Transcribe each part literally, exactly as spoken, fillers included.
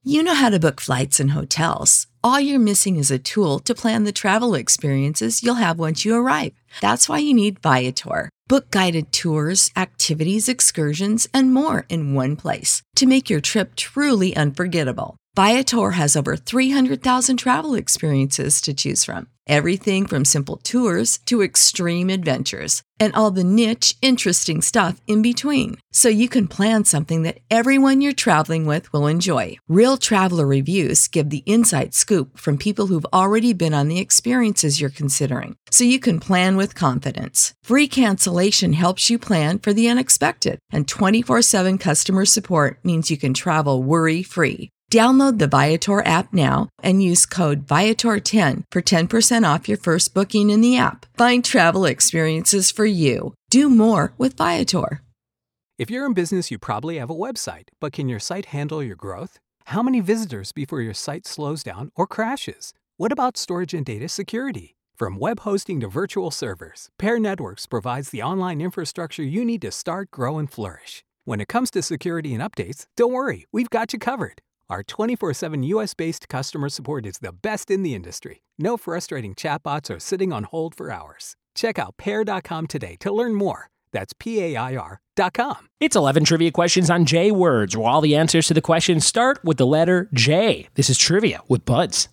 You know how to book flights and hotels. All you're missing is a tool to plan the travel experiences you'll have once you arrive. That's why you need Viator. Book guided tours, activities, excursions, and more in one place to make your trip truly unforgettable. Viator has over three hundred thousand travel experiences to choose from. Everything from simple tours to extreme adventures and all the niche, interesting stuff in between. So you can plan something that everyone you're traveling with will enjoy. Real traveler reviews give the inside scoop from people who've already been on the experiences you're considering. So you can plan with confidence. Free cancellation helps you plan for the unexpected. And twenty-four seven customer support means you can travel worry-free. Download the Viator app now and use code Viator ten for ten percent off your first booking in the app. Find travel experiences for you. Do more with Viator. If you're in business, you probably have a website, but can your site handle your growth? How many visitors before your site slows down or crashes? What about storage and data security? From web hosting to virtual servers, Pair Networks provides the online infrastructure you need to start, grow, and flourish. When it comes to security and updates, don't worry, we've got you covered. Our twenty-four seven U S-based customer support is the best in the industry. No frustrating chatbots or sitting on hold for hours. Check out pair dot com today to learn more. That's P A I R dot com. It's eleven trivia questions on J words, where all the answers to the questions start with the letter J. This is Trivia with Buds.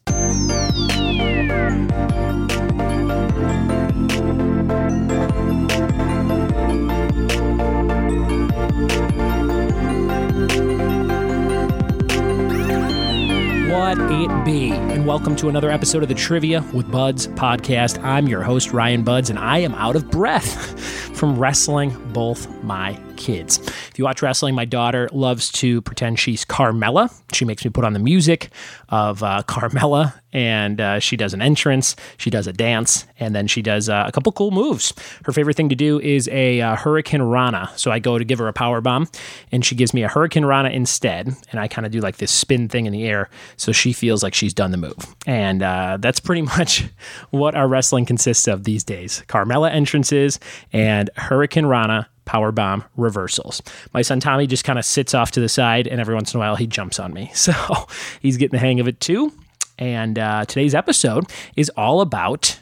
What it be, and welcome to another episode of the Trivia with Buds podcast. I'm your host, Ryan Buds, and I am out of breath from wrestling both my kids. If you watch wrestling, my daughter loves to pretend she's Carmella. She makes me put on the music of uh, Carmella, and uh, she does an entrance, she does a dance, and then she does uh, a couple cool moves. Her favorite thing to do is a uh, Hurricane Rana. So I go to give her a power bomb, and she gives me a Hurricane Rana instead, and I kind of do like this spin thing in the air, so she feels like she's done the move. And uh, that's pretty much what our wrestling consists of these days. Carmella entrances and Hurricane Rana powerbomb reversals. My son Tommy just kind of sits off to the side, and every once in a while he jumps on me. So he's getting the hang of it too. And uh, today's episode is all about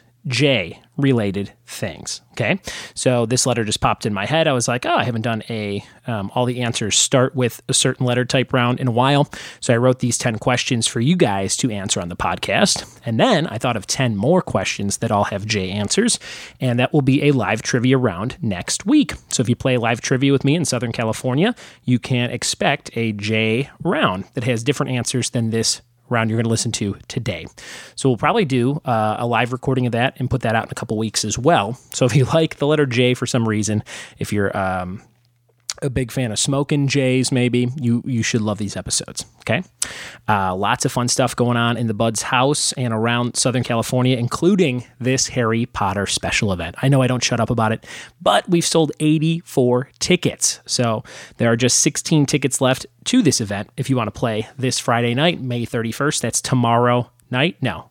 J-related things. Okay, so this letter just popped in my head. I was like, oh, I haven't done a um, all the answers start with a certain letter type round in a while. So I wrote these ten questions for you guys to answer on the podcast. And then I thought of ten more questions that all have J answers. And that will be a live trivia round next week. So if you play live trivia with me in Southern California, you can expect a J round that has different answers than this round you're going to listen to today. So we'll probably do uh, a live recording of that and put that out in a couple weeks as well. So if you like the letter J for some reason, if you're um, a big fan of smoking J's, maybe, you you should love these episodes, okay? Uh, lots of fun stuff going on in the Buds house and around Southern California, including this Harry Potter special event. I know I don't shut up about it, but we've sold eighty-four tickets. So there are just sixteen tickets left to this event if you want to play this Friday night, May thirty-first. That's tomorrow night. No.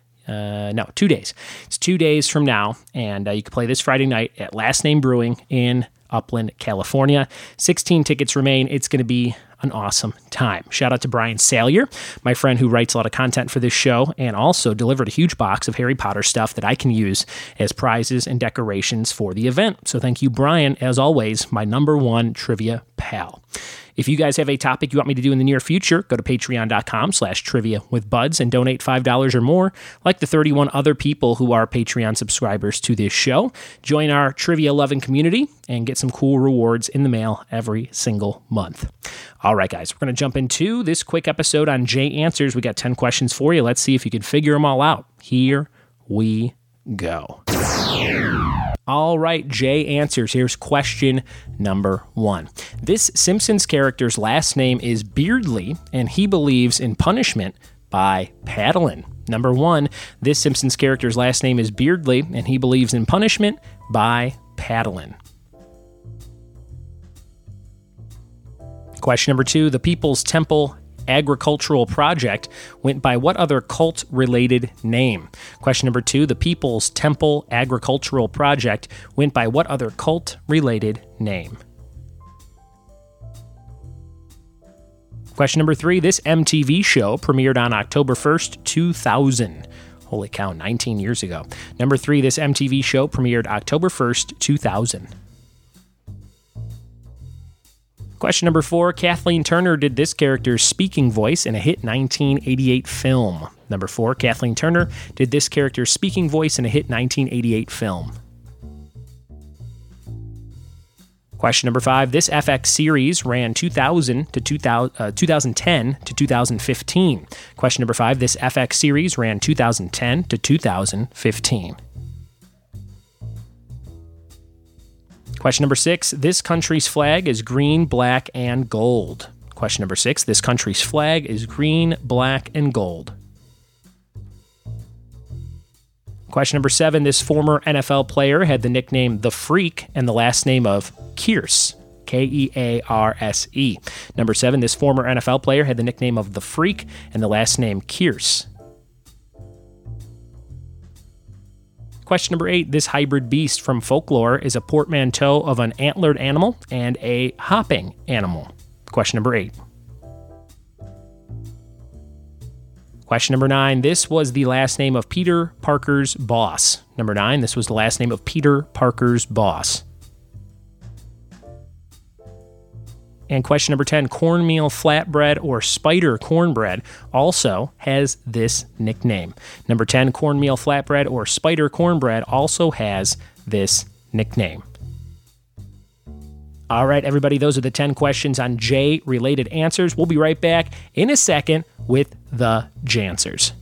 Uh, no, two days. It's two days from now, and uh, you can play this Friday night at Last Name Brewing in Upland, California. sixteen tickets remain. It's going to be an awesome time. Shout out to Brian Salyer, my friend who writes a lot of content for this show and also delivered a huge box of Harry Potter stuff that I can use as prizes and decorations for the event. So thank you, Brian, as always, my number one trivia pal. If you guys have a topic you want me to do in the near future, go to patreon.com slash trivia with buds and donate five dollars or more, like the thirty-one other people who are Patreon subscribers to this show. Join our trivia-loving community and get some cool rewards in the mail every single month. All right, guys, we're going to jump into this quick episode on J Answers. We got ten questions for you. Let's see if you can figure them all out. Here we go. All right, J Answers. Here's question number one. This Simpsons character's last name is Beardly, and he believes in punishment by paddling. Number one, this Simpsons character's last name is Beardly, and he believes in punishment by paddling. Question number two, the People's Temple Agricultural Project went by what other cult-related name? Question number two, the People's Temple Agricultural Project went by what other cult-related name? Question number three, this M T V show premiered on October first, two thousand. Holy cow, nineteen years ago. Number three, this M T V show premiered October first, two thousand. Question number four, Kathleen Turner did this character's speaking voice in a hit nineteen eighty-eight film. Number four, Kathleen Turner did this character's speaking voice in a hit nineteen eighty-eight film. Question number five, this F X series ran two thousand to two thousand, uh, twenty ten to two thousand fifteen. Question number five, this F X series ran two thousand ten to two thousand fifteen. Question number six, this country's flag is green, black, and gold. Question number six, this country's flag is green, black, and gold. Question number seven, this former N F L player had the nickname The Freak and the last name of Kearse, K E A R S E. Number seven, this former N F L player had the nickname of The Freak and the last name Kearse. Question number eight, this hybrid beast from folklore is a portmanteau of an antlered animal and a hopping animal. Question number eight. Question number nine, this was the last name of Peter Parker's boss. Number nine, this was the last name of Peter Parker's boss. And question number ten, cornmeal flatbread or spider cornbread also has this nickname. Number ten, cornmeal flatbread or spider cornbread also has this nickname. All right, everybody, those are the ten questions on J-related answers. We'll be right back in a second with the Janswers.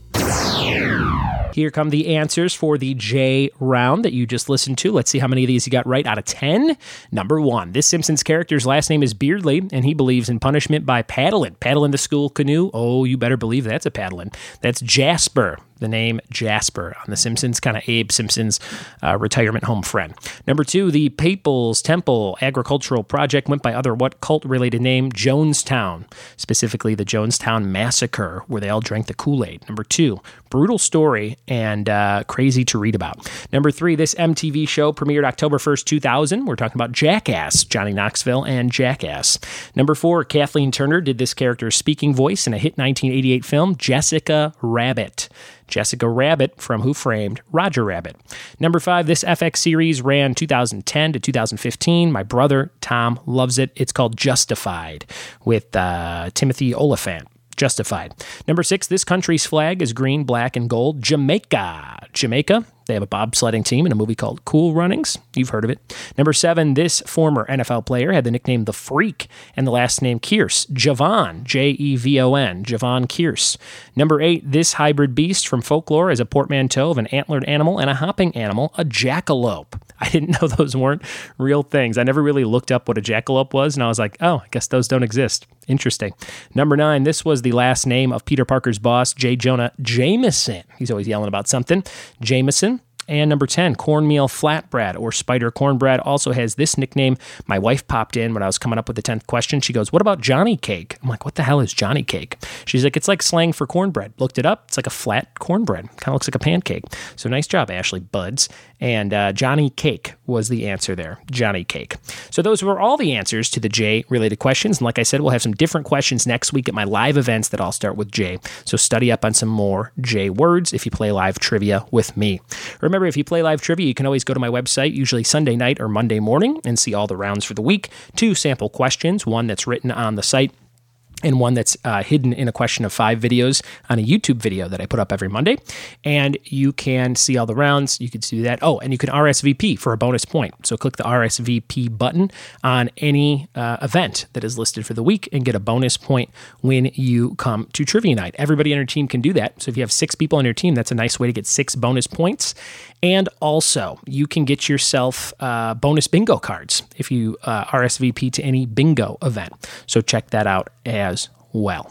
Here come the answers for the J round that you just listened to. Let's see how many of these you got right out of ten. Number one, this Simpsons character's last name is Beardley, and he believes in punishment by paddling. Paddling the school canoe? Oh, you better believe that's a paddling. That's Jasper, the name Jasper on The Simpsons, kind of Abe Simpson's uh, retirement home friend. Number two, the People's Temple Agricultural Project went by other what cult-related name? Jonestown, specifically the Jonestown Massacre, where they all drank the Kool-Aid. Number two, brutal story and uh, crazy to read about. Number three, this M T V show premiered October first, two thousand. We're talking about Jackass, Johnny Knoxville and Jackass. Number four, Kathleen Turner did this character's speaking voice in a hit nineteen eighty-eight film, Jessica Rabbit. Jessica Rabbit from Who Framed Roger Rabbit. Number five, this F X series ran two thousand ten to two thousand fifteen. My brother, Tom, loves it. It's called Justified with uh, Timothy Olyphant. Justified. Number six, this country's flag is green, black, and gold. Jamaica. Jamaica. They have a bobsledding team in a movie called Cool Runnings. You've heard of it. Number seven, this former N F L player had the nickname The Freak and the last name Kearse. Javon, J E V O N, Javon Kearse. Number eight, this hybrid beast from folklore is a portmanteau of an antlered animal and a hopping animal, a jackalope. I didn't know those weren't real things. I never really looked up what a jackalope was, and I was like, oh, I guess those don't exist. Interesting. Number nine, this was the last name of Peter Parker's boss, J. Jonah Jameson. He's always yelling about something. Jameson. And number ten, cornmeal flatbread or spider cornbread also has this nickname. My wife popped in when I was coming up with the tenth question. She goes, what about Johnny Cake? I'm like, what the hell is Johnny Cake? She's like, it's like slang for cornbread. Looked it up. It's like a flat cornbread. Kind of looks like a pancake. So nice job, Ashley Buds. And uh, Johnny Cake was the answer there. Johnny Cake. So those were all the answers to the J-related questions. And like I said, we'll have some different questions next week at my live events that all start with J. So study up on some more J words if you play live trivia with me. Remember, if you play live trivia, you can always go to my website, usually Sunday night or Monday morning, and see all the rounds for the week. Two sample questions, one that's written on the site, and one that's uh, hidden in a question of five videos on a YouTube video that I put up every Monday. And you can see all the rounds. You can do that. Oh, and you can R S V P for a bonus point. So click the R S V P button on any uh, event that is listed for the week and get a bonus point when you come to Trivia Night. Everybody on your team can do that. So if you have six people on your team, that's a nice way to get six bonus points. And also, you can get yourself uh, bonus bingo cards if you uh, R S V P to any bingo event. So check that out as well.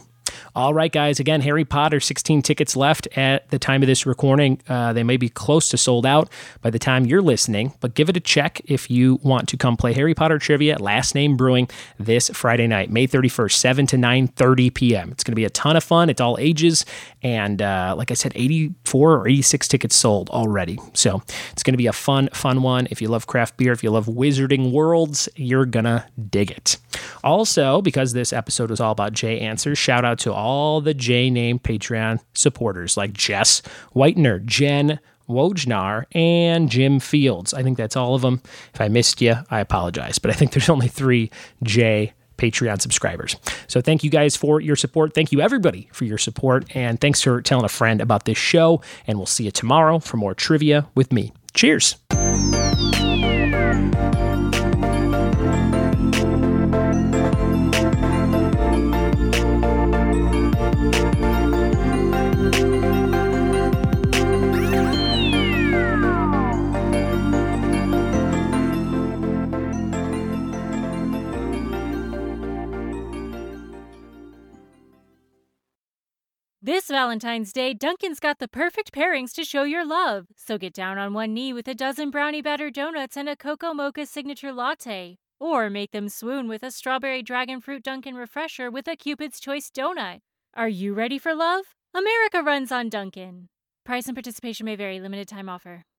All right, guys. Again, Harry Potter, sixteen tickets left at the time of this recording. Uh, they may be close to sold out by the time you're listening, but give it a check if you want to come play Harry Potter trivia at Last Name Brewing this Friday night, May thirty-first, seven to nine thirty p.m. It's going to be a ton of fun. It's all ages. And uh, like I said, eighty-four or eighty-six tickets sold already. So it's going to be a fun, fun one. If you love craft beer, if you love Wizarding Worlds, you're going to dig it. Also, because this episode was all about J Answers, shout out to all the J-named Patreon supporters like Jess Whitener, Jen Wojnar, and Jim Fields. I think that's all of them. If I missed you, I apologize, but I think there's only three J Patreon subscribers. So thank you guys for your support. Thank you everybody for your support. And thanks for telling a friend about this show. And we'll see you tomorrow for more trivia with me. Cheers. This Valentine's Day, Dunkin's got the perfect pairings to show your love. So get down on one knee with a dozen brownie batter donuts and a Cocoa Mocha signature latte. Or make them swoon with a strawberry dragon fruit Dunkin' refresher with a Cupid's Choice donut. Are you ready for love? America runs on Dunkin'. Price and participation may vary. Limited time offer.